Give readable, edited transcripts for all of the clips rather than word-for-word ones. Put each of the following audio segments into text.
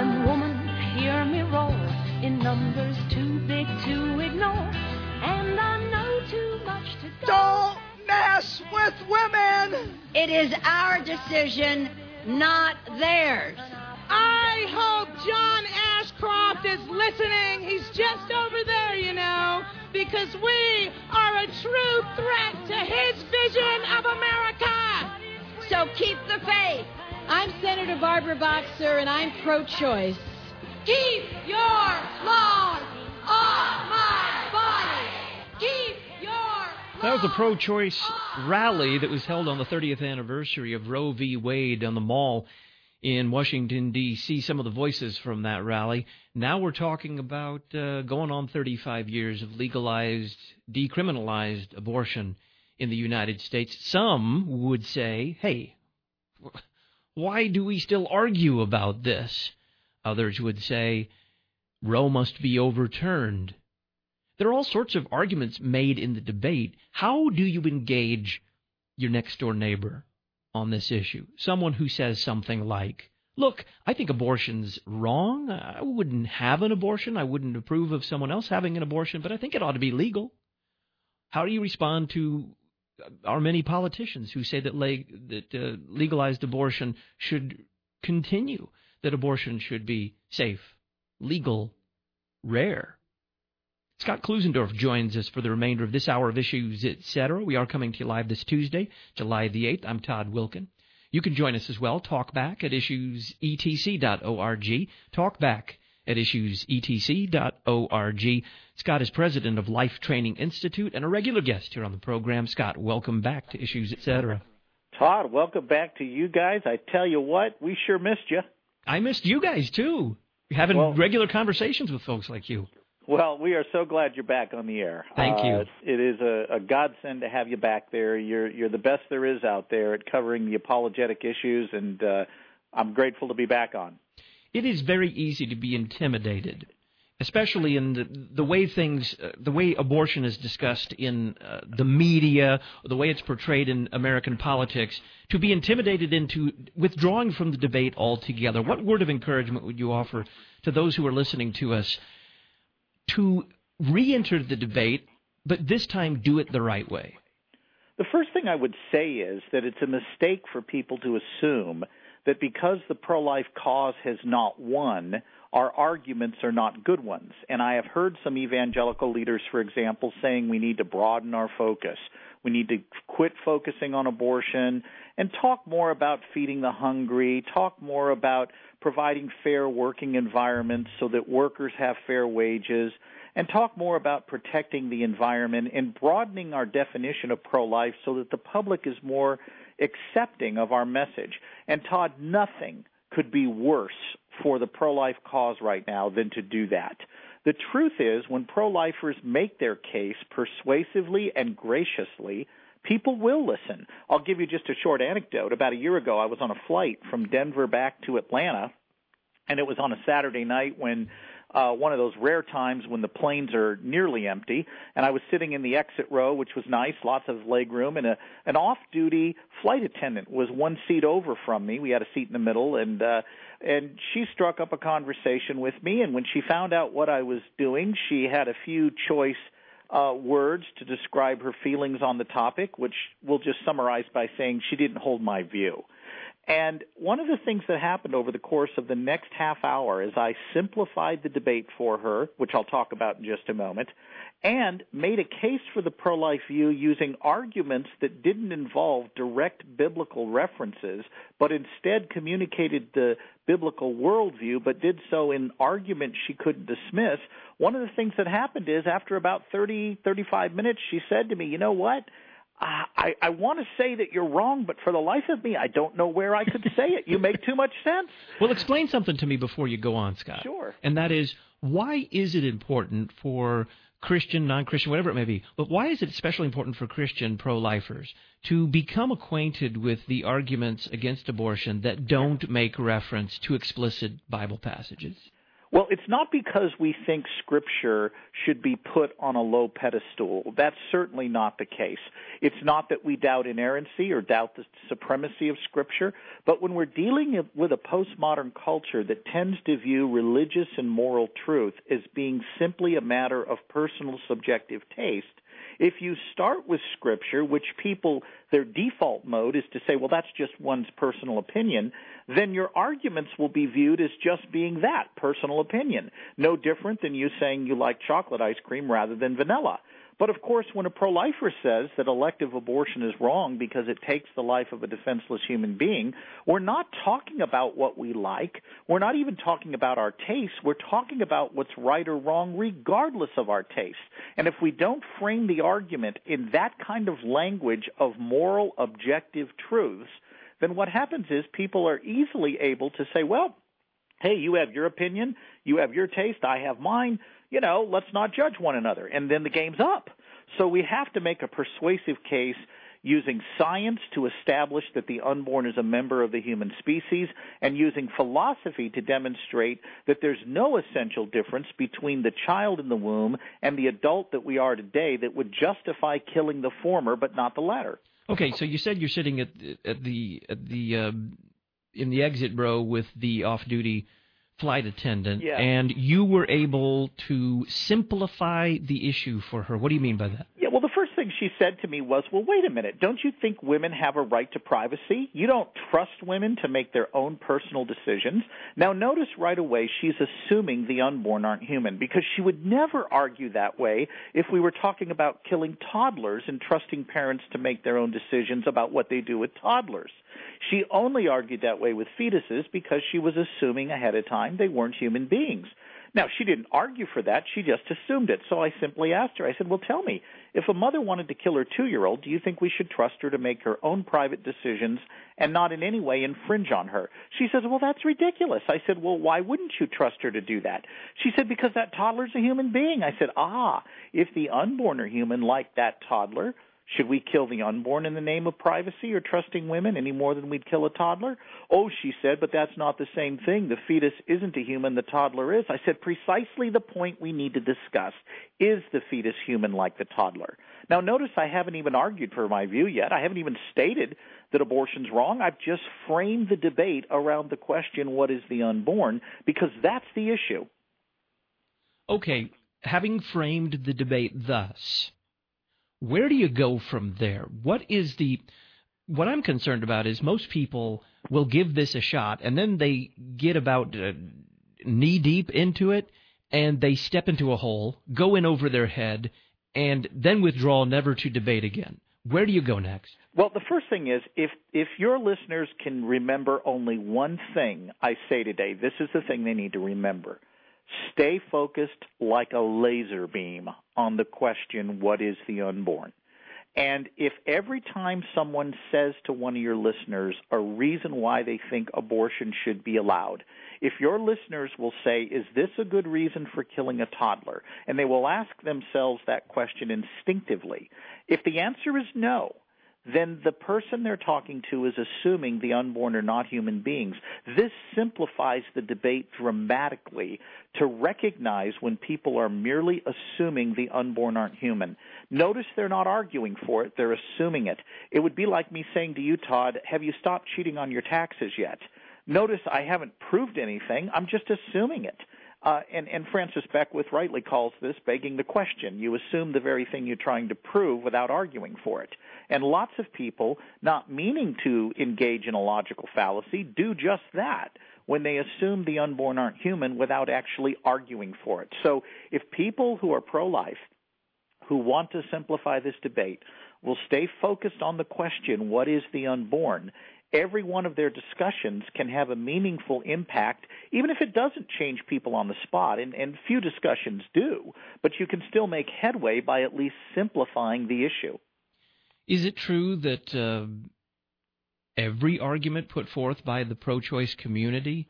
them woman, hear me roar, in numbers too big to ignore, and I know too much to go. Don't mess with women! It is our decision, not theirs. I hope John Ashcroft is listening. He's just over there, you know, because we are a true threat to his vision of America. So keep the faith. I'm Senator Barbara Boxer, and I'm pro-choice. Keep your laws off my body. Keep your laws. That was a pro-choice rally that was held on the 30th anniversary of Roe v. Wade on the Mall in Washington, D.C., some of the voices from that rally. Now we're talking about going on 35 years of legalized, decriminalized abortion in the United States. Some would say, hey, why do we still argue about this? Others would say, Roe must be overturned. There are all sorts of arguments made in the debate. How do you engage your next-door neighbor on this issue? Someone who says something like, look, I think abortion's wrong. I wouldn't have an abortion. I wouldn't approve of someone else having an abortion, but I think it ought to be legal. How do you respond to our many politicians who say that legalized abortion should continue, that abortion should be safe, legal, rare? Scott Klusendorf joins us for the remainder of this hour of Issues, Etc. We are coming to you live this Tuesday, July the 8th. I'm Todd Wilkin. You can join us as well. Talkback at issuesetc.org. Talkback at issuesetc.org. Scott is president of Life Training Institute and a regular guest here on the program. Scott, welcome back to Issues, Etc. Todd, welcome back to you guys. I tell you what, we sure missed you. I missed you guys, too. Having regular conversations with folks like you. Well, we are so glad you're back on the air. Thank you. It is a godsend to have you back there. You're the best there is out there at covering the apologetic issues, and I'm grateful to be back on. It is very easy to be intimidated, especially in the way the way abortion is discussed in the media, the way it's portrayed in American politics, to be intimidated into withdrawing from the debate altogether. What word of encouragement would you offer to those who are listening to us to re-enter the debate, but this time do it the right way? The first thing I would say is that it's a mistake for people to assume that because the pro-life cause has not won, our arguments are not good ones. And I have heard some evangelical leaders, for example, saying we need to broaden our focus. We need to quit focusing on abortion and talk more about feeding the hungry, talk more about providing fair working environments so that workers have fair wages, and talk more about protecting the environment and broadening our definition of pro-life so that the public is more accepting of our message. And Todd, nothing could be worse for the pro-life cause right now than to do that. The truth is, when pro-lifers make their case persuasively and graciously, people will listen. I'll give you just a short anecdote. About a year ago, I was on a flight from Denver back to Atlanta, and it was on a Saturday night when one of those rare times when the planes are nearly empty, and I was sitting in the exit row, which was nice, lots of leg room, and an off-duty flight attendant was one seat over from me. We had a seat in the middle, and she struck up a conversation with me, and when she found out what I was doing, she had a few choice words to describe her feelings on the topic, which we'll just summarize by saying she didn't hold my view. And one of the things that happened over the course of the next half hour is I simplified the debate for her, which I'll talk about in just a moment, and made a case for the pro-life view using arguments that didn't involve direct biblical references, but instead communicated the biblical worldview, but did so in arguments she couldn't dismiss. One of the things that happened is after about 35 minutes, she said to me, you know what? I want to say that you're wrong, but for the life of me, I don't know where I could say it. You make too much sense. Well, explain something to me before you go on, Scott. Sure. And that is, why is it important for Christian, non-Christian, whatever it may be, but why is it especially important for Christian pro-lifers to become acquainted with the arguments against abortion that don't make reference to explicit Bible passages? Well, it's not because we think Scripture should be put on a low pedestal. That's certainly not the case. It's not that we doubt inerrancy or doubt the supremacy of Scripture, but when we're dealing with a postmodern culture that tends to view religious and moral truth as being simply a matter of personal subjective taste, if you start with Scripture, which people, their default mode is to say, well, that's just one's personal opinion, then your arguments will be viewed as just being that, personal opinion. No different than you saying you like chocolate ice cream rather than vanilla. But, of course, when a pro-lifer says that elective abortion is wrong because it takes the life of a defenseless human being, we're not talking about what we like. We're not even talking about our tastes. We're talking about what's right or wrong regardless of our tastes. And if we don't frame the argument in that kind of language of moral, objective truths, then what happens is people are easily able to say, well, hey, you have your opinion, you have your taste, I have mine, let's not judge one another. And then the game's up. So we have to make a persuasive case using science to establish that the unborn is a member of the human species, and using philosophy to demonstrate that there's no essential difference between the child in the womb and the adult that we are today that would justify killing the former but not the latter. Okay, so you said you're sitting in the exit row with the off-duty flight attendant, yeah. And you were able to simplify the issue for her. What do you mean by that? Yeah, well, the first thing she said to me was, well, wait a minute, don't you think women have a right to privacy? You don't trust women to make their own personal decisions? Now, notice right away she's assuming the unborn aren't human, because she would never argue that way if we were talking about killing toddlers and trusting parents to make their own decisions about what they do with toddlers. She only argued that way with fetuses because she was assuming ahead of time they weren't human beings. Now, she didn't argue for that. She just assumed it. So I simply asked her, I said, well, tell me, if a mother wanted to kill her 2-year-old, do you think we should trust her to make her own private decisions and not in any way infringe on her? She says, well, that's ridiculous. I said, well, why wouldn't you trust her to do that? She said, because that toddler's a human being. I said, if the unborn are human like that toddler, should we kill the unborn in the name of privacy or trusting women any more than we'd kill a toddler? Oh, she said, but that's not the same thing. The fetus isn't a human, the toddler is. I said, precisely the point we need to discuss. Is the fetus human like the toddler? Now, notice I haven't even argued for my view yet. I haven't even stated that abortion's wrong. I've just framed the debate around the question, what is the unborn? Because that's the issue. Okay, having framed the debate thus, where do you go from there? What I'm concerned about is most people will give this a shot, and then they get about knee-deep into it, and they step into a hole, go in over their head, and then withdraw, never to debate again. Where do you go next? Well, the first thing is, if your listeners can remember only one thing I say today, this is the thing they need to remember. Stay focused like a laser beam on the question, what is the unborn? And if every time someone says to one of your listeners a reason why they think abortion should be allowed, if your listeners will say, is this a good reason for killing a toddler? And they will ask themselves that question instinctively. If the answer is no, then the person they're talking to is assuming the unborn are not human beings. This simplifies the debate dramatically to recognize when people are merely assuming the unborn aren't human. Notice they're not arguing for it, they're assuming it. It would be like me saying to you, Todd, have you stopped cheating on your taxes yet? Notice I haven't proved anything, I'm just assuming it. And Francis Beckwith rightly calls this begging the question. You assume the very thing you're trying to prove without arguing for it. And lots of people, not meaning to engage in a logical fallacy, do just that when they assume the unborn aren't human without actually arguing for it. So if people who are pro-life, who want to simplify this debate, will stay focused on the question, what is the unborn, every one of their discussions can have a meaningful impact, even if it doesn't change people on the spot, and few discussions do, but you can still make headway by at least simplifying the issue. Is it true that every argument put forth by the pro-choice community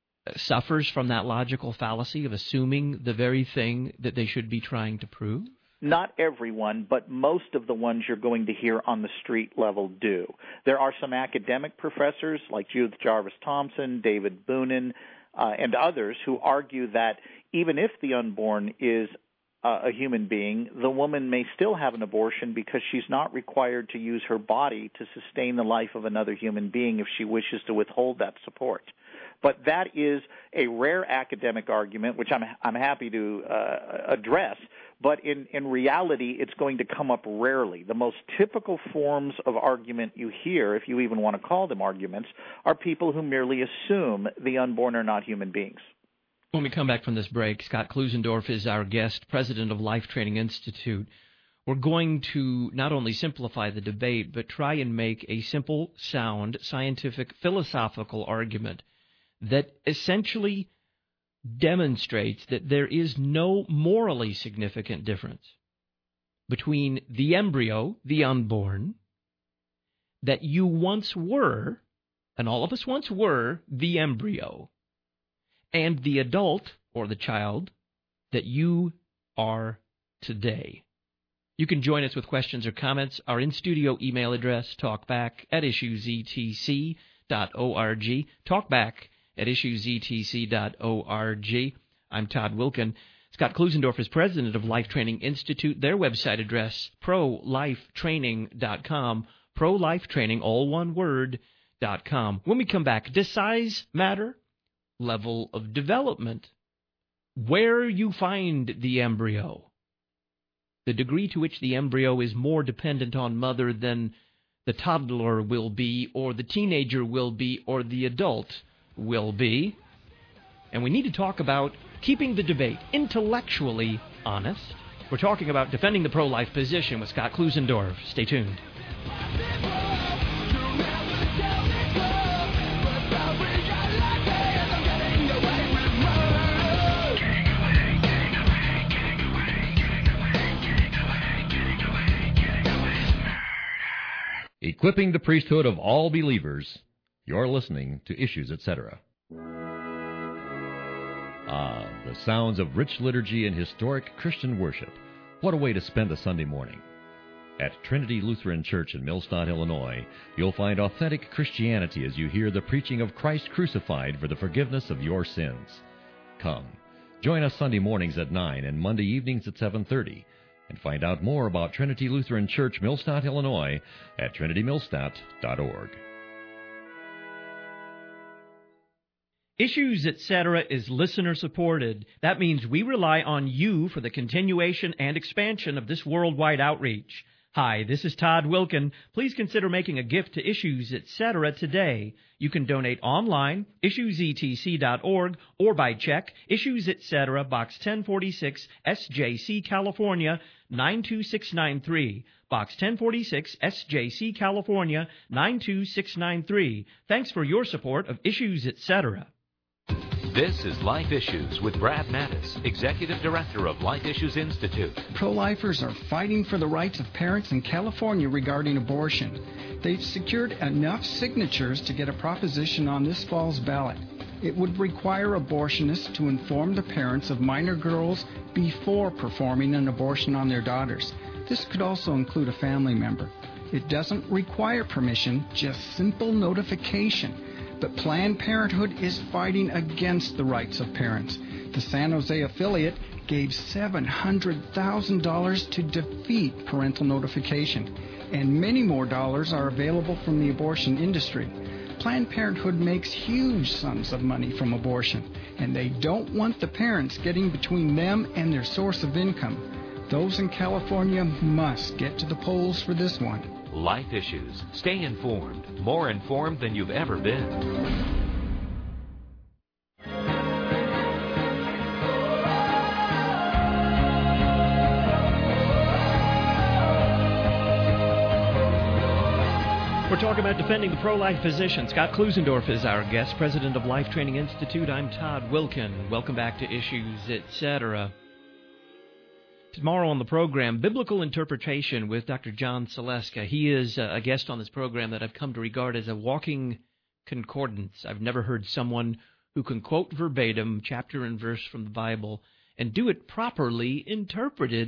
suffers from that logical fallacy of assuming the very thing that they should be trying to prove? not everyone, but most of the ones you're going to hear on the street level do. There are some academic professors like Judith Jarvis Thompson, David Boonin, and others who argue that even if the unborn is a human being, the woman may still have an abortion because she's not required to use her body to sustain the life of another human being if she wishes to withhold that support. But that is a rare academic argument, which I'm happy to address. But in reality, it's going to come up rarely. The most typical forms of argument you hear, if you even want to call them arguments, are people who merely assume the unborn are not human beings. When we come back from this break, Scott Klusendorf is our guest, president of Life Training Institute. We're going to not only simplify the debate, but try and make a simple, sound, scientific, philosophical argument that essentially demonstrates that there is no morally significant difference between the embryo, the unborn, that you once were, and all of us once were, the embryo, and the adult, or the child, that you are today. You can join us with questions or comments. Our in-studio email address, talkback@issuesetc.org, talkback@issuesetc.org. I'm Todd Wilken. Scott Klusendorf is president of Life Training Institute. Their website address, prolifetraining.com, prolifetraining, all one word, .com. When we come back, does size matter? Level of development, where you find the embryo, the degree to which the embryo is more dependent on mother than the toddler will be, or the teenager will be, or the adult will be. And we need to talk about keeping the debate intellectually honest. We're talking about defending the pro-life position with Scott Klusendorf. Stay tuned. Equipping the priesthood of all believers. You're listening to Issues, Etc. The sounds of rich liturgy and historic Christian worship. What a way to spend a Sunday morning. At Trinity Lutheran Church in Millstadt, Illinois, you'll find authentic Christianity as you hear the preaching of Christ crucified for the forgiveness of your sins. Come, join us Sunday mornings at 9 and Monday evenings at 7:30. And find out more about Trinity Lutheran Church, Millstadt, Illinois, at trinitymillstadt.org. Issues, Etc. is listener-supported. That means we rely on you for the continuation and expansion of this worldwide outreach. Hi, this is Todd Wilken. Please consider making a gift to Issues, Etc. today. You can donate online, issuesetc.org, or by check, Issues, Etc., Box 1046, SJC, California, 92693. Box 1046, SJC, California, 92693. Thanks for your support of Issues, Etc. This is Life Issues with Brad Mattis, Executive Director of Life Issues Institute. Pro-lifers are fighting for the rights of parents in California regarding abortion. They've secured enough signatures to get a proposition on this fall's ballot. It would require abortionists to inform the parents of minor girls before performing an abortion on their daughters. This could also include a family member. It doesn't require permission, just simple notification. But Planned Parenthood is fighting against the rights of parents. The San Jose affiliate gave $700,000 to defeat parental notification, and many more dollars are available from the abortion industry. Planned Parenthood makes huge sums of money from abortion, and they don't want the parents getting between them and their source of income. Those in California must get to the polls for this one. Life Issues. Stay informed. More informed than you've ever been. We're talking about defending the pro-life position. Scott Klusendorf is our guest, president of Life Training Institute. I'm Todd Wilken. Welcome back to Issues, Etc. Tomorrow on the program, Biblical Interpretation with Dr. John Saleska. He is a guest on this program that I've come to regard as a walking concordance. I've never heard someone who can quote verbatim chapter and verse from the Bible and do it properly interpreted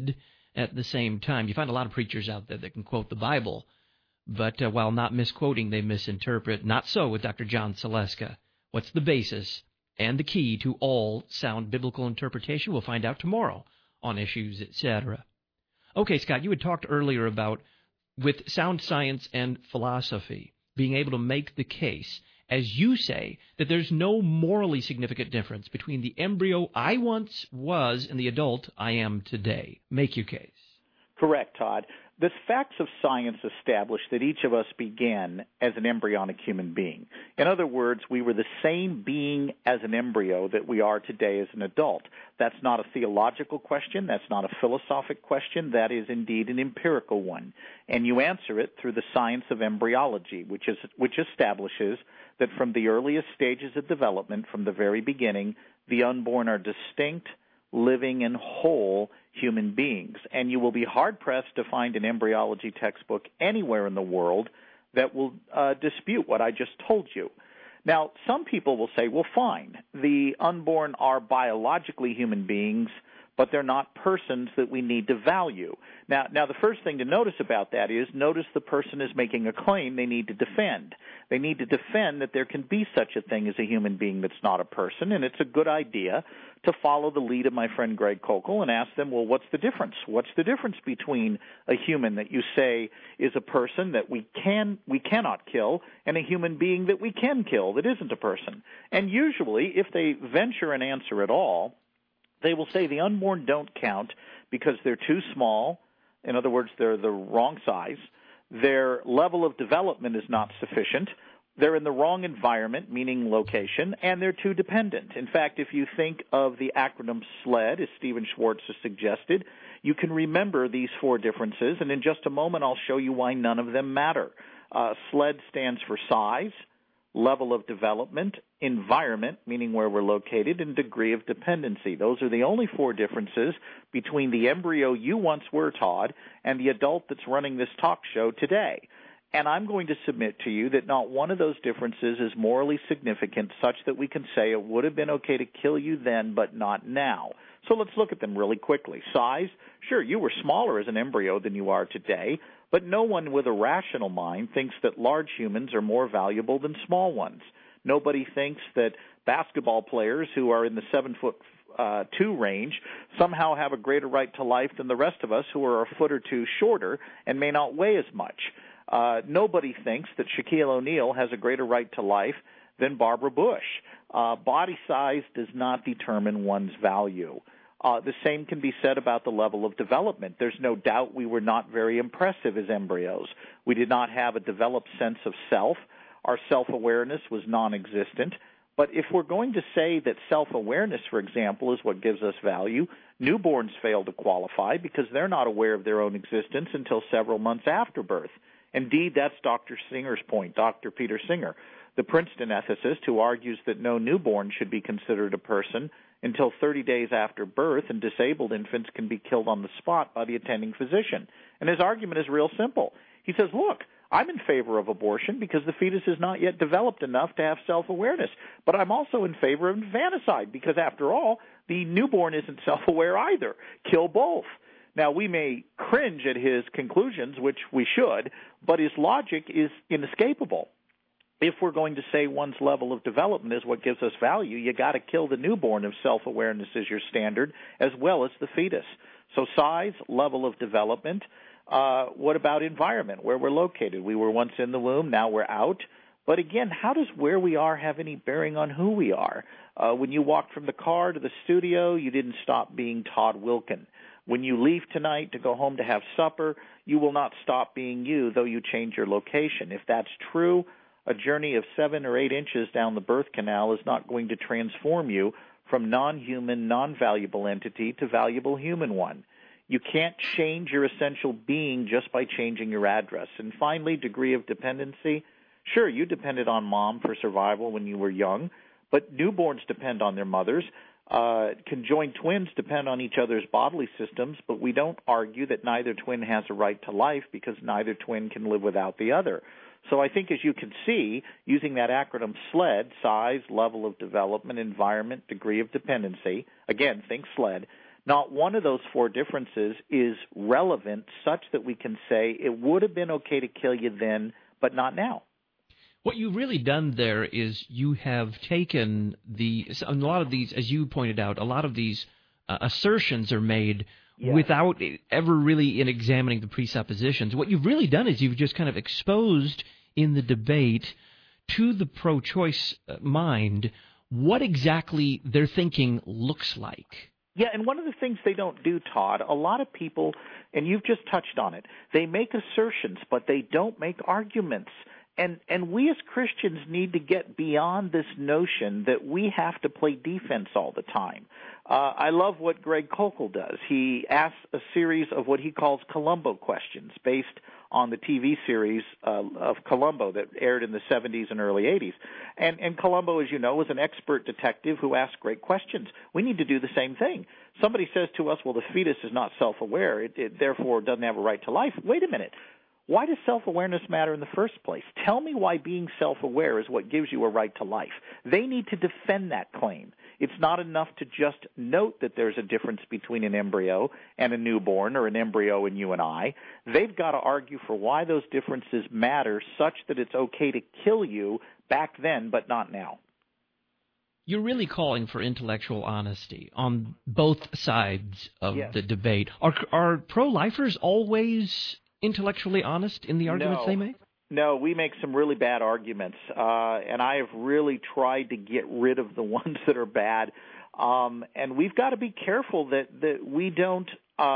at the same time. You find a lot of preachers out there that can quote the Bible, but while not misquoting, they misinterpret. Not so with Dr. John Saleska. What's the basis and the key to all sound biblical interpretation? We'll find out tomorrow on Issues, etc. Okay, Scott, you had talked earlier about, with sound science and philosophy, being able to make the case, as you say, that there's no morally significant difference between the embryo I once was and the adult I am today. Make your case. Correct, Todd. The facts of science establish that each of us began as an embryonic human being. In other words, we were the same being as an embryo that we are today as an adult. That's not a theological question. That's not a philosophic question. That is indeed an empirical one. And you answer it through the science of embryology, which establishes that from the earliest stages of development, from the very beginning, the unborn are distinct, living, and whole human beings. And you will be hard-pressed to find an embryology textbook anywhere in the world that will dispute what I just told you. Now, some people will say, well, fine, the unborn are biologically human beings, but they're not persons that we need to value. Now, the first thing to notice about that is, notice the person is making a claim they need to defend. They need to defend that there can be such a thing as a human being that's not a person, and it's a good idea to follow the lead of my friend Greg Koukl and ask them, well, what's the difference? What's the difference between a human that you say is a person that we cannot kill and a human being that we can kill that isn't a person? And usually, if they venture an answer at all, they will say the unborn don't count because they're too small. In other words, they're the wrong size. Their level of development is not sufficient. They're in the wrong environment, meaning location, and they're too dependent. In fact, if you think of the acronym SLED, as Stephen Schwartz has suggested, you can remember these four differences, and in just a moment I'll show you why none of them matter. SLED stands for size, level of development, environment, meaning where we're located, and degree of dependency. Those are the only four differences between the embryo you once were, Todd, and the adult that's running this talk show today. And I'm going to submit to you that not one of those differences is morally significant such that we can say it would have been okay to kill you then, but not now. So let's look at them really quickly. Size, sure, you were smaller as an embryo than you are today, but no one with a rational mind thinks that large humans are more valuable than small ones. Nobody thinks that basketball players who are in the 7'2" range somehow have a greater right to life than the rest of us who are a foot or two shorter and may not weigh as much. Nobody thinks that Shaquille O'Neal has a greater right to life than Barbara Bush. Body size does not determine one's value. The same can be said about the level of development. There's no doubt we were not very impressive as embryos. We did not have a developed sense of self. Our self-awareness was non-existent. But if we're going to say that self-awareness, for example, is what gives us value, newborns fail to qualify because they're not aware of their own existence until several months after birth. Indeed, that's Dr. Singer's point, Dr. Peter Singer, the Princeton ethicist who argues that no newborn should be considered a person until 30 days after birth, and disabled infants can be killed on the spot by the attending physician. And his argument is real simple. He says, look, I'm in favor of abortion because the fetus is not yet developed enough to have self-awareness. But I'm also in favor of infanticide because, after all, the newborn isn't self-aware either. Kill both. Now, we may cringe at his conclusions, which we should, but his logic is inescapable. If we're going to say one's level of development is what gives us value, you got to kill the newborn if self-awareness is your standard, as well as the fetus. So size, level of development. What about environment, where we're located? We were once in the womb, now we're out. But again, how does where we are have any bearing on who we are? When you walked from the car to the studio, you didn't stop being Todd Wilkin. When you leave tonight to go home to have supper, you will not stop being you, though you change your location. If that's true, a journey of 7 or 8 inches down the birth canal is not going to transform you from non-human, non-valuable entity to valuable human one. You can't change your essential being just by changing your address. And finally, degree of dependency. Sure, you depended on mom for survival when you were young, but newborns depend on their mothers. Conjoined twins depend on each other's bodily systems, but we don't argue that neither twin has a right to life because neither twin can live without the other. So I think, as you can see, using that acronym SLED, size, level of development, environment, degree of dependency, again, think SLED, Not one of those four differences is relevant such that we can say it would have been okay to kill you then, but not now. What you've really done there is you have taken a lot of these, as you pointed out, a lot of these assertions are made without ever really in examining the presuppositions. What you've really done is you've just kind of exposed in the debate to the pro-choice mind what exactly their thinking looks like. Yeah, and one of the things they don't do, Todd, a lot of people, and you've just touched on it, they make assertions, but they don't make arguments. And we as Christians need to get beyond this notion that we have to play defense all the time. I love what Greg Koukl does. He asks a series of what he calls Columbo questions based on the TV series of Columbo that aired in the 70s and early 80s. And Columbo, as you know, was an expert detective who asked great questions. We need to do the same thing. Somebody says to us, well, the fetus is not self-aware. It therefore doesn't have a right to life. Wait a minute. Why does self-awareness matter in the first place? Tell me why being self-aware is what gives you a right to life. They need to defend that claim. It's not enough to just note that there's a difference between an embryo and a newborn or an embryo and you and I. They've got to argue for why those differences matter such that it's okay to kill you back then but not now. You're really calling for intellectual honesty on both sides of the debate. Are pro-lifers always intellectually honest in the arguments they make? No, we make some really bad arguments, and I have really tried to get rid of the ones that are bad. And we've got to be careful that we don't,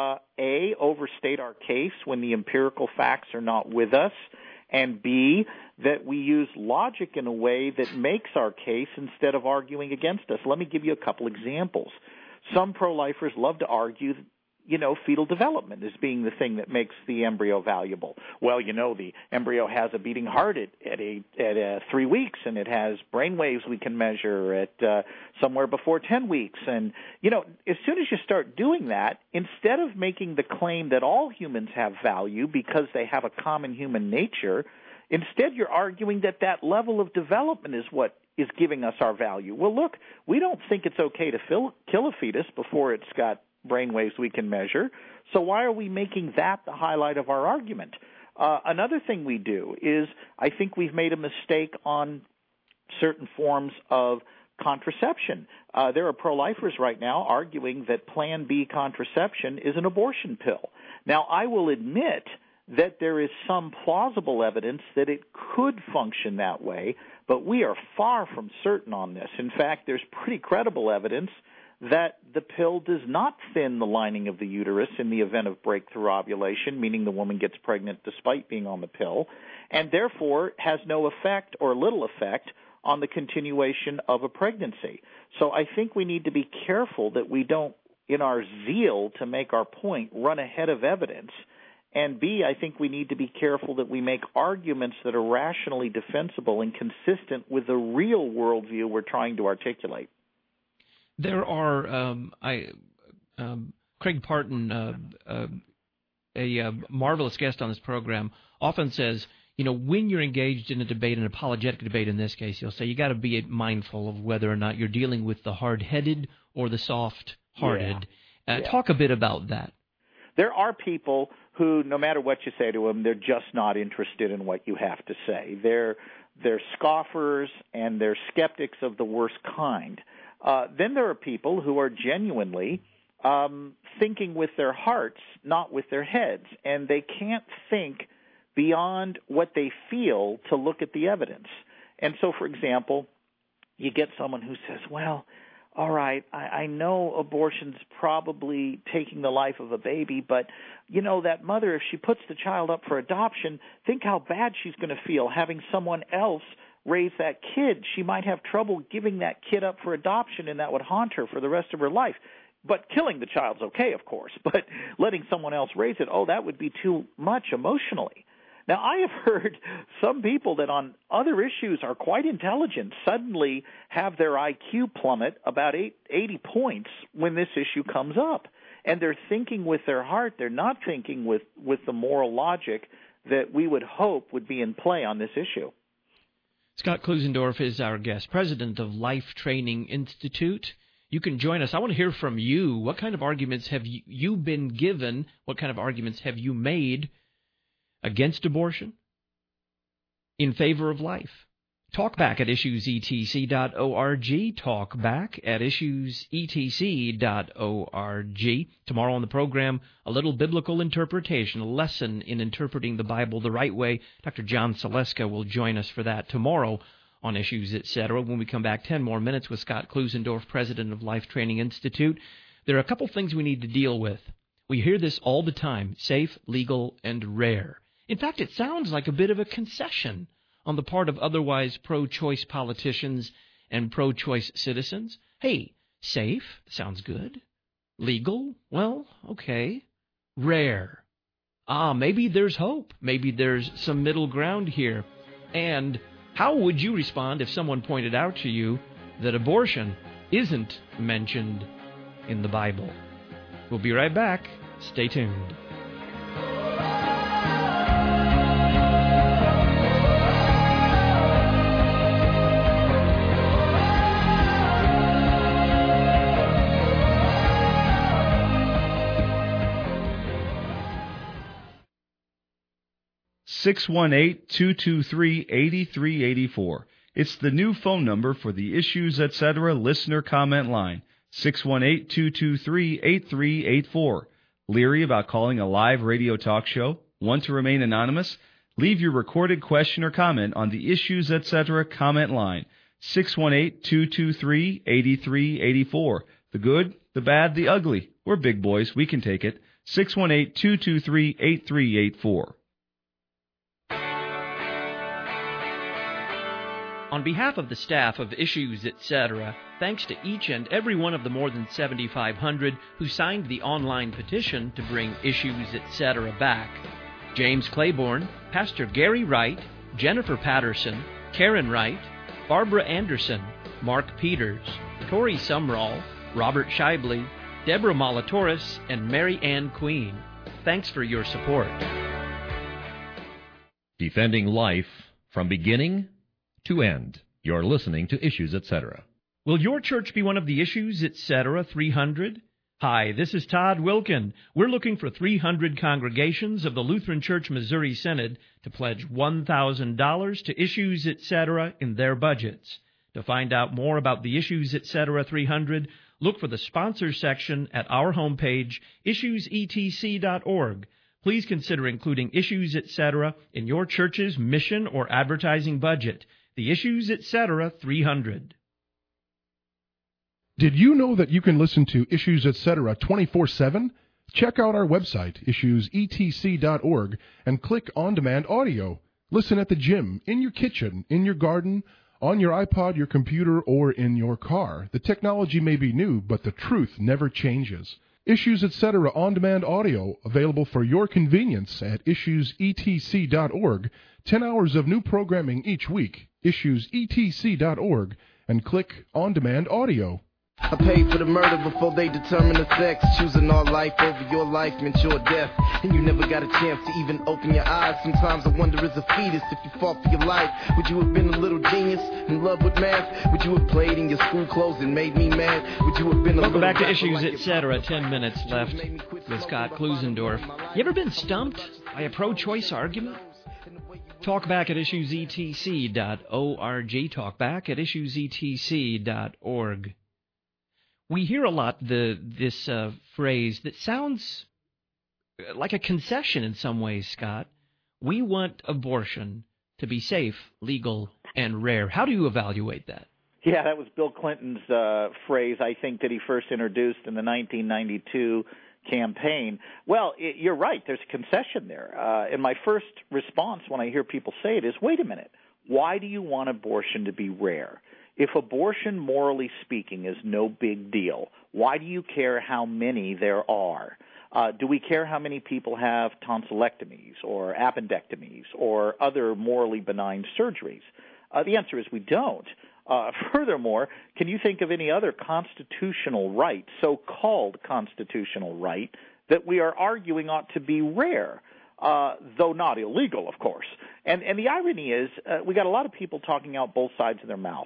A, overstate our case when the empirical facts are not with us, and B, that we use logic in a way that makes our case instead of arguing against us. Let me give you a couple examples. Some pro-lifers love to argue fetal development as being the thing that makes the embryo valuable. Well, the embryo has a beating heart at 3 weeks, and it has brain waves we can measure at somewhere before 10 weeks. And, as soon as you start doing that, instead of making the claim that all humans have value because they have a common human nature, instead you're arguing that level of development is what is giving us our value. Well, look, we don't think it's okay to kill a fetus before it's got brainwaves we can measure. So why are we making that the highlight of our argument? Another thing we do is I think we've made a mistake on certain forms of contraception. There are pro-lifers right now arguing that Plan B contraception is an abortion pill. Now, I will admit that there is some plausible evidence that it could function that way, but we are far from certain on this. In fact, there's pretty credible evidence that the pill does not thin the lining of the uterus in the event of breakthrough ovulation, meaning the woman gets pregnant despite being on the pill, and therefore has no effect or little effect on the continuation of a pregnancy. So I think we need to be careful that we don't, in our zeal to make our point, run ahead of evidence. And B, I think we need to be careful that we make arguments that are rationally defensible and consistent with the real worldview we're trying to articulate. There are, Craig Parton, a marvelous guest on this program, often says, when you're engaged in a debate, an apologetic debate in this case, he'll say you got to be mindful of whether or not you're dealing with the hard-headed or the soft-hearted. Talk a bit about that. There are people who, no matter what you say to them, they're just not interested in what you have to say. They're scoffers and they're skeptics of the worst kind. Then there are people who are genuinely thinking with their hearts, not with their heads, and they can't think beyond what they feel to look at the evidence. And so, for example, you get someone who says, well, all right, I know abortion's probably taking the life of a baby, but, that mother, if she puts the child up for adoption, think how bad she's going to feel having someone else raise that kid. She might have trouble giving that kid up for adoption, and that would haunt her for the rest of her life. But killing the child's okay, of course, but letting someone else raise it, that would be too much emotionally. Now, I have heard some people that on other issues are quite intelligent suddenly have their IQ plummet about 80 points when this issue comes up. And they're thinking with their heart. They're not thinking with the moral logic that we would hope would be in play on this issue. Scott Klusendorf is our guest, president of Life Training Institute. You can join us. I want to hear from you. What kind of arguments have you been given? What kind of arguments have you made against abortion, in favor of life? Talk back at issuesetc.org. Talk back at issuesetc.org. Tomorrow on the program, a little biblical interpretation, a lesson in interpreting the Bible the right way. Dr. John Saleska will join us for that tomorrow on Issues, Etc. When we come back, 10 more minutes with Scott Klusendorf, president of Life Training Institute. There are a couple things we need to deal with. We hear this all the time: safe, legal, and rare. In fact, it sounds like a bit of a concession on the part of otherwise pro-choice politicians and pro-choice citizens. Hey, safe, sounds good. Legal, well, okay. Rare, maybe there's hope. Maybe there's some middle ground here. And how would you respond if someone pointed out to you that abortion isn't mentioned in the Bible? We'll be right back. Stay tuned. Six 618-223-8384. It's the new phone number for the Issues Etc. listener comment line. 618-223-8384. Leery about calling a live radio talk show? Want to remain anonymous? Leave your recorded question or comment on the Issues Etc. comment line. 618-223-8384. The good, the bad, the ugly. We're big boys. We can take it. 618-223-8384. On behalf of the staff of Issues, Etc., thanks to each and every one of the more than 7,500 who signed the online petition to bring Issues, Etc. back: James Claiborne, Pastor Gary Wright, Jennifer Patterson, Karen Wright, Barbara Anderson, Mark Peters, Tori Sumrall, Robert Shively, Deborah Molatoris, and Mary Ann Queen. Thanks for your support. Defending life from beginning to end. You're listening to Issues, Etc. Will your church be one of the Issues, Etc. 300? Hi, this is Todd Wilkin. We're looking for 300 congregations of the Lutheran Church Missouri Synod to pledge $1,000 to Issues, Etc. in their budgets. To find out more about the Issues, Etc. 300, look for the sponsors section at our homepage, issuesetc.org. Please consider including Issues, Etc. in your church's mission or advertising budget. The Issues, Etc. 300. Did you know that you can listen to Issues, Etc. 24/7? Check out our website, issuesetc.org, and click On Demand Audio. Listen at the gym, in your kitchen, in your garden, on your iPod, your computer, or in your car. The technology may be new, but the truth never changes. Issues, Etc. On Demand Audio, available for your convenience at issuesetc.org. 10 hours of new programming each week. Issuesetc.org, and click On Demand Audio. I paid for the murder before they determined the sex. Choosing our life over your life meant your death, and you never got a chance to even open your eyes. Sometimes I wonder, as a fetus, if you fought for your life, would you have been a little genius in love with math? Would you have played in your school clothes and made me mad? Would you have been a Welcome back to Issues, Etc. 10 minutes left with Scott Klusendorf. You ever been stumped by a pro-choice argument? Talk back at issuesetc.org. Talk back at issuesetc.org. We hear a lot this phrase that sounds like a concession in some ways, Scott. We want abortion to be safe, legal, and rare. How do you evaluate that? Yeah, that was Bill Clinton's phrase, I think, that he first introduced in the 1992 campaign. Well, you're right. There's a concession there. And my first response when I hear people say it is, wait a minute. Why do you want abortion to be rare? If abortion, morally speaking, is no big deal, why do you care how many there are? Do we care how many people have tonsillectomies or appendectomies or other morally benign surgeries? The answer is we don't. Furthermore, can you think of any other constitutional right, so-called constitutional right, that we are arguing ought to be rare, though not illegal, of course? And the irony is we got a lot of people talking out both sides of their mouth.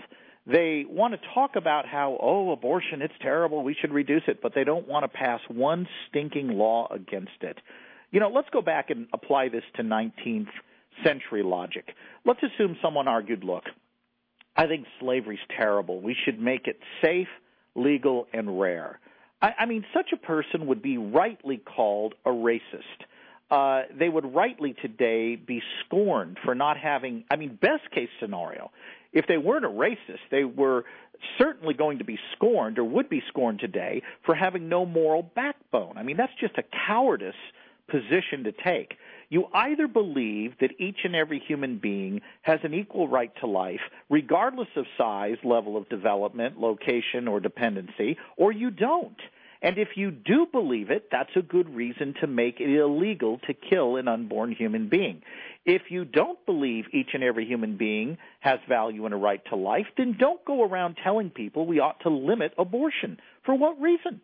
They want to talk about how, abortion, it's terrible, we should reduce it, but they don't want to pass one stinking law against it. Let's go back and apply this to 19th century logic. Let's assume someone argued, look, I think slavery's terrible. We should make it safe, legal, and rare. I mean, such a person would be rightly called a racist. They would rightly today be scorned for not having, best case scenario, if they weren't a racist, they were certainly going to be scorned or would be scorned today for having no moral backbone. I mean, that's just a cowardice position to take. You either believe that each and every human being has an equal right to life, regardless of size, level of development, location, or dependency, or you don't. And if you do believe it, that's a good reason to make it illegal to kill an unborn human being. If you don't believe each and every human being has value and a right to life, then don't go around telling people we ought to limit abortion. For what reason?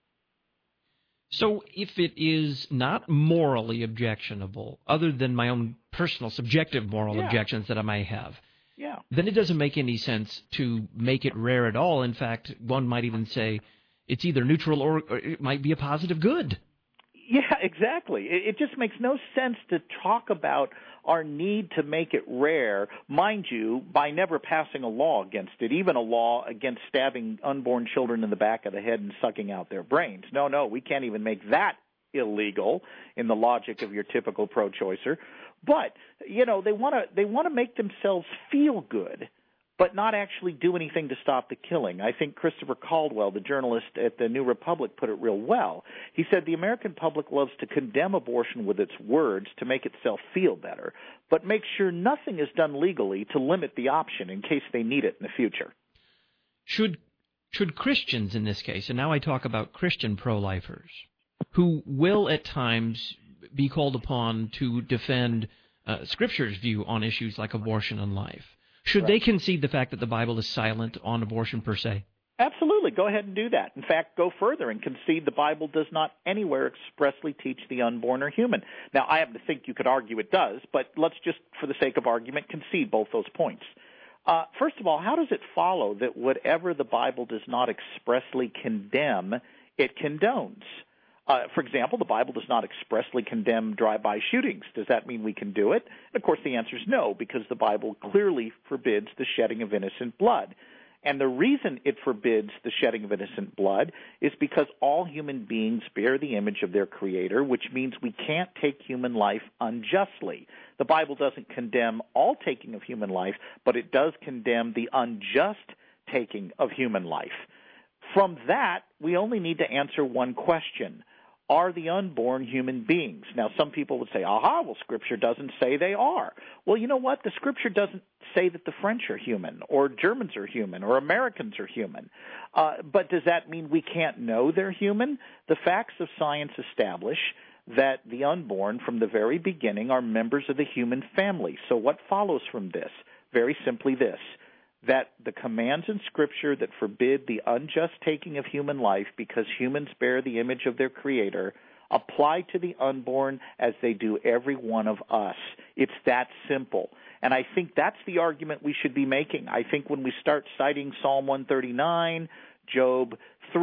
So if it is not morally objectionable, other than my own personal subjective moral objections that I may have, then it doesn't make any sense to make it rare at all. In fact, one might even say it's either neutral or it might be a positive good. Yeah, exactly. It just makes no sense to talk about our need to make it rare, mind you, by never passing a law against it, even a law against stabbing unborn children in the back of the head and sucking out their brains. No, we can't even make that illegal in the logic of your typical pro-choicer. But, they want to make themselves feel good, but not actually do anything to stop the killing. I think Christopher Caldwell, the journalist at the New Republic, put it real well. He said the American public loves to condemn abortion with its words to make itself feel better, but make sure nothing is done legally to limit the option in case they need it in the future. Should Christians in this case, and now I talk about Christian pro-lifers, who will at times be called upon to defend Scripture's view on issues like abortion and life, should they concede the fact that the Bible is silent on abortion per se? Absolutely. Go ahead and do that. In fact, go further and concede the Bible does not anywhere expressly teach the unborn are human. Now, I happen to think you could argue it does, but let's just, for the sake of argument, concede both those points. First of all, how does it follow that whatever the Bible does not expressly condemn, it condones? For example, the Bible does not expressly condemn drive-by shootings. Does that mean we can do it? And of course, the answer is no, because the Bible clearly forbids the shedding of innocent blood. And the reason it forbids the shedding of innocent blood is because all human beings bear the image of their Creator, which means we can't take human life unjustly. The Bible doesn't condemn all taking of human life, but it does condemn the unjust taking of human life. From that, we only need to answer one question. Are the unborn human beings? Now, some people would say, well, Scripture doesn't say they are. Well, you know what? The Scripture doesn't say that the French are human, or Germans are human, or Americans are human. But does that mean we can't know they're human? The facts of science establish that the unborn, from the very beginning, are members of the human family. So what follows from this? Very simply this, that the commands in Scripture that forbid the unjust taking of human life because humans bear the image of their Creator apply to the unborn as they do every one of us. It's that simple. And I think that's the argument we should be making. I think when we start citing Psalm 139, Job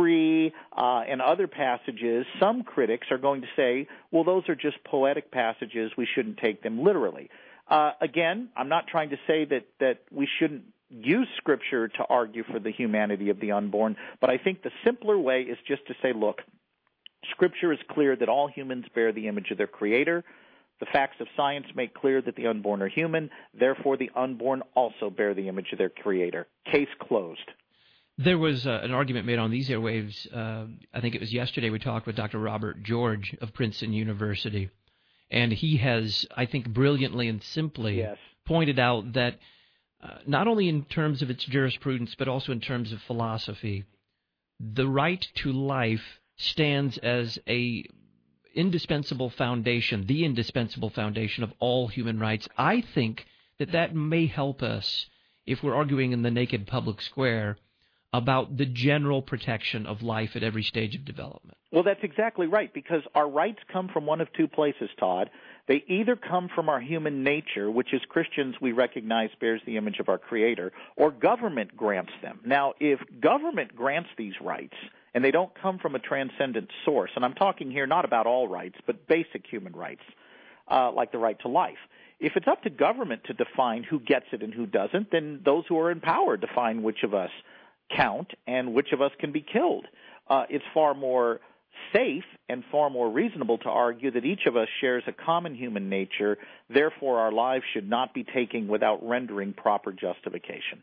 3, and other passages, some critics are going to say, well, those are just poetic passages. We shouldn't take them literally. Again, I'm not trying to say that we shouldn't use Scripture to argue for the humanity of the unborn, but I think the simpler way is just to say, look, Scripture is clear that all humans bear the image of their Creator. The facts of science make clear that the unborn are human. Therefore, the unborn also bear the image of their Creator. Case closed. There was an argument made on these airwaves. I think it was yesterday we talked with Dr. Robert George of Princeton University, and he has, I think, brilliantly and simply pointed out that not only in terms of its jurisprudence, but also in terms of philosophy, the right to life stands as a indispensable foundation, the indispensable foundation of all human rights. I think that may help us, if we're arguing in the naked public square, about the general protection of life at every stage of development. Well, that's exactly right, because our rights come from one of two places, Todd. They either come from our human nature, which as Christians we recognize bears the image of our Creator, or government grants them. Now, if government grants these rights, and they don't come from a transcendent source, and I'm talking here not about all rights, but basic human rights, like the right to life. If it's up to government to define who gets it and who doesn't, then those who are in power define which of us count and which of us can be killed. It's far more safe and far more reasonable to argue that each of us shares a common human nature, therefore our lives should not be taken without rendering proper justification.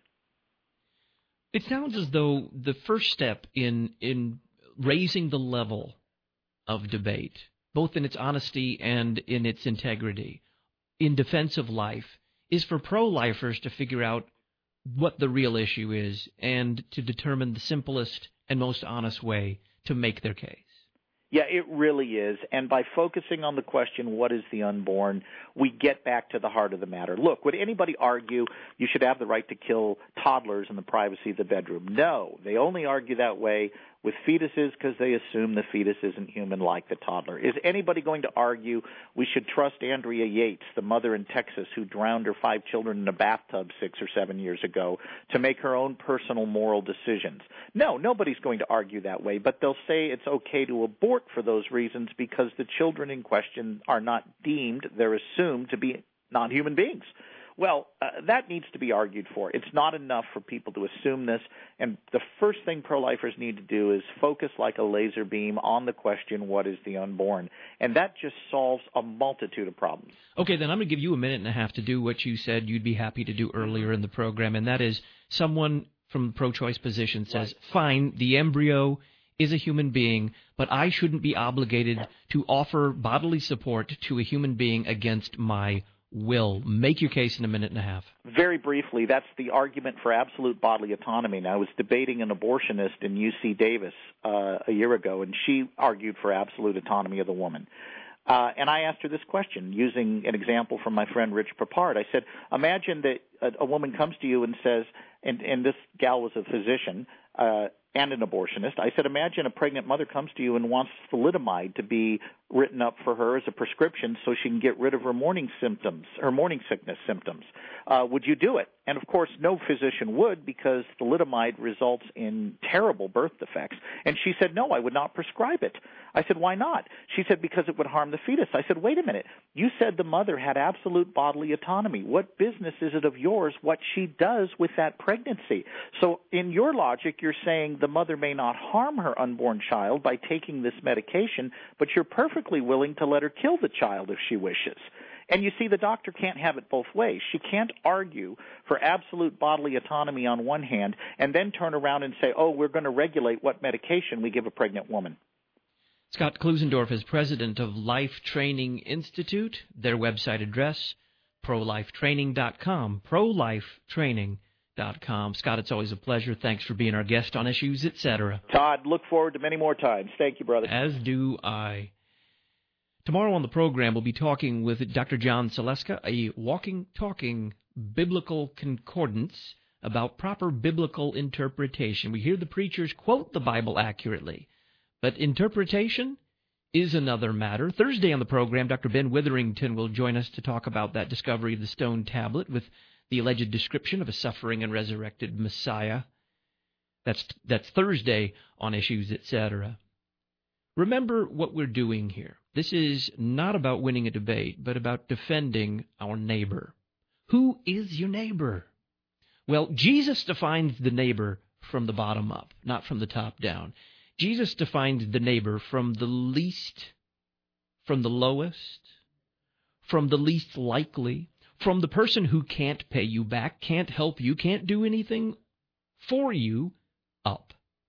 It sounds as though the first step in raising the level of debate, both in its honesty and in its integrity, in defense of life, is for pro-lifers to figure out what the real issue is and to determine the simplest and most honest way to make their case. Yeah, it really is. And by focusing on the question, what is the unborn, we get back to the heart of the matter. Look, would anybody argue you should have the right to kill toddlers in the privacy of the bedroom? No. They only argue that way with fetuses because they assume the fetus isn't human like the toddler. Is anybody going to argue we should trust Andrea Yates, the mother in Texas who drowned her 5 children in a bathtub 6 or 7 years ago, to make her own personal moral decisions? No, nobody's going to argue that way, but they'll say it's okay to abort for those reasons because the children in question are not deemed, they're assumed to be non-human beings. Well, that needs to be argued for. It's not enough for people to assume this, and the first thing pro-lifers need to do is focus like a laser beam on the question, what is the unborn? And that just solves a multitude of problems. Okay, then I'm going to give you a minute and a half to do what you said you'd be happy to do earlier in the program, and that is someone from the pro-choice position says, fine, the embryo is a human being, but I shouldn't be obligated to offer bodily support to a human being against my will. Make your case in a minute and a half. Very briefly, that's the argument for absolute bodily autonomy. Now, I was debating an abortionist in UC Davis a year ago, and she argued for absolute autonomy of the woman. And I asked her this question using an example from my friend Rich Papard. I said, imagine that a woman comes to you and says, and this gal was a physician and an abortionist. I said, imagine a pregnant mother comes to you and wants thalidomide to be written up for her as a prescription so she can get rid of her morning sickness symptoms. Would you do it? And, of course, no physician would because thalidomide results in terrible birth defects. And she said, no, I would not prescribe it. I said, why not? She said, because it would harm the fetus. I said, wait a minute. You said the mother had absolute bodily autonomy. What business is it of yours what she does with that pregnancy? So in your logic, you're saying the mother may not harm her unborn child by taking this medication, but you're perfectly willing to let her kill the child if she wishes. And you see, the doctor can't have it both ways. She can't argue for absolute bodily autonomy on one hand and then turn around and say, oh, we're going to regulate what medication we give a pregnant woman. Scott Klusendorf is president of Life Training Institute. Their website address, prolifetraining.com, prolifetraining.com. Scott, it's always a pleasure. Thanks for being our guest on Issues, Etc. Todd, look forward to many more times. Thank you, brother. As do I. Tomorrow on the program, we'll be talking with Dr. John Saleska, a walking, talking biblical concordance about proper biblical interpretation. We hear the preachers quote the Bible accurately, but interpretation is another matter. Thursday on the program, Dr. Ben Witherington will join us to talk about that discovery of the stone tablet with the alleged description of a suffering and resurrected Messiah. That's Thursday on Issues, Etc. Remember what we're doing here. This is not about winning a debate, but about defending our neighbor. Who is your neighbor? Well, Jesus defines the neighbor from the bottom up, not from the top down. Jesus defines the neighbor from the least, from the lowest, from the least likely, from the person who can't pay you back, can't help you, can't do anything for you, up.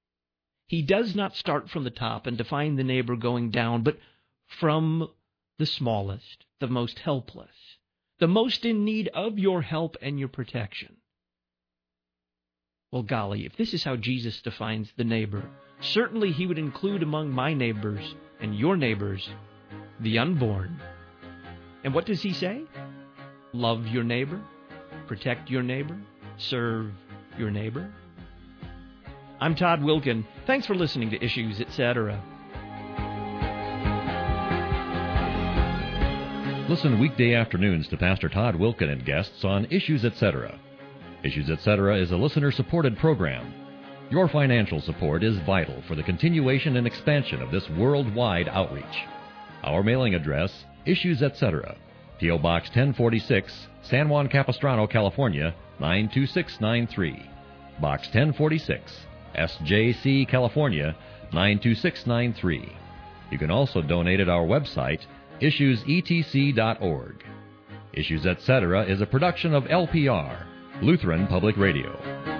He does not start from the top and define the neighbor going down, but from the smallest, the most helpless, the most in need of your help and your protection. Well, golly, if this is how Jesus defines the neighbor, certainly he would include among my neighbors and your neighbors the unborn. And what does he say? Love your neighbor, protect your neighbor, serve your neighbor. I'm Todd Wilkin. Thanks for listening to Issues, Etc. Listen weekday afternoons to Pastor Todd Wilkin and guests on Issues, Etc. Issues, Etc. is a listener-supported program. Your financial support is vital for the continuation and expansion of this worldwide outreach. Our mailing address, Issues, Etc., P.O. Box 1046, San Juan Capistrano, California, 92693. Box 1046, SJC, California, 92693. You can also donate at our website, issuesetc.org. Issues, Etc. is a production of LPR, Lutheran Public Radio.